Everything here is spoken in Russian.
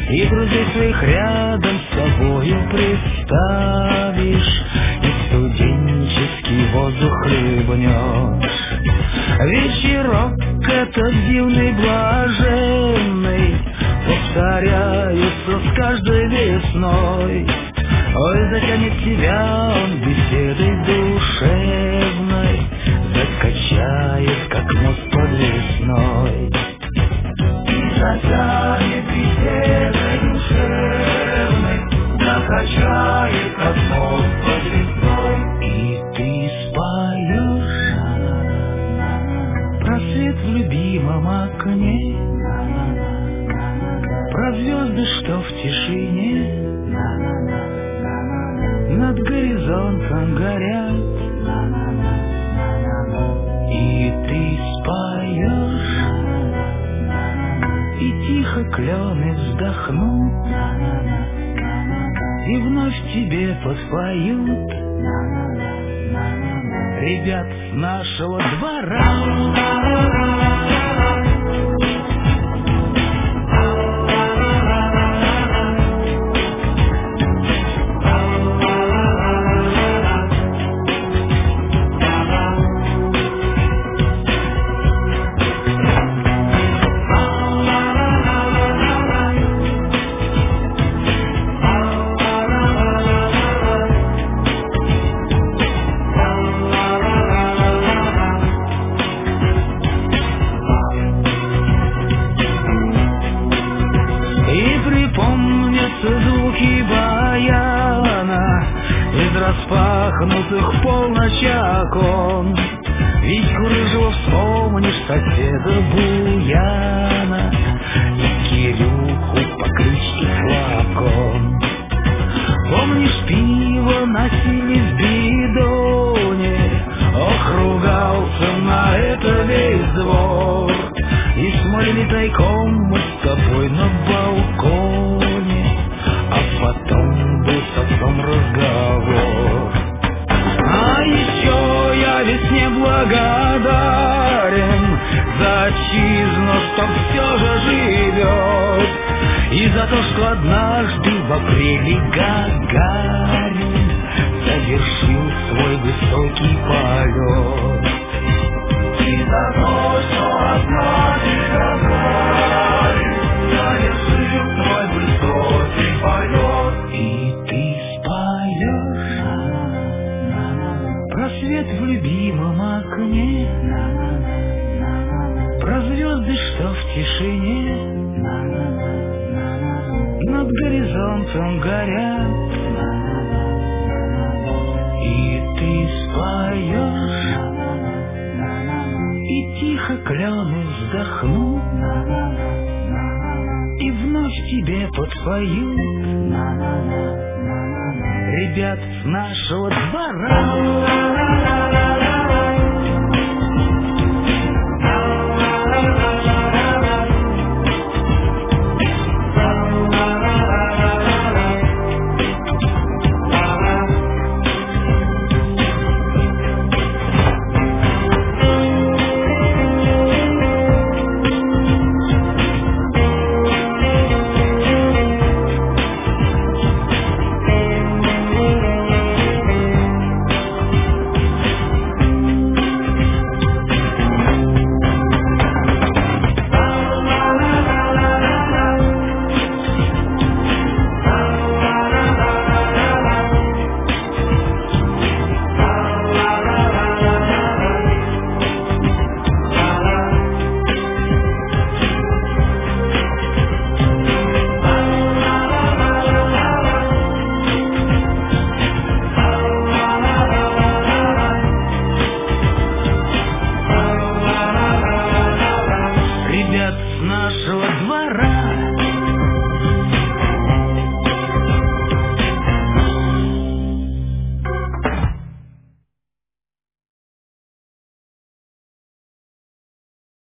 И друзей своих рядом с собою представишь, и студенческий воздух хлебнешь. Вечерок этот дивный, блаженный повторяется с каждой весной. Ой, затянет тебя он беседой душевной, закачает, как мост подвесной. И затянет беседой душевной, закачает, как мост подвесной. И ты споешь про свет в любимом окне, про звезды, что в тишине над горизонтом горят. И ты споешь, и тихо клены вздохнут, и вновь тебе подпоют ребят с нашего двора. Звуки баяна из распахнутых в полночь окон. Ведь Рыжего вспомнишь, соседа Буяна и Кирюху по кличке Флакон. Помнишь, пиво носили в бидоне, ох, ругался на это весь двор. И смотрели тайком мы с тобой на балконе, а потом был с отцом разговор. А еще я весне благодарен за отчизну, что все же живет, и за то, что однажды в апреле Гагарин завершил свой высокий полет. И за то, что однажды Гагарин завершил свой высокий полет. И ты споешь про свет в любимом окне, про звезды, что в тишине над горизонтом горят. И ты споешь, и тихо клены вздохнут, и вновь тебе подпоют ребят с нашего двора. Ребят с нашего двора.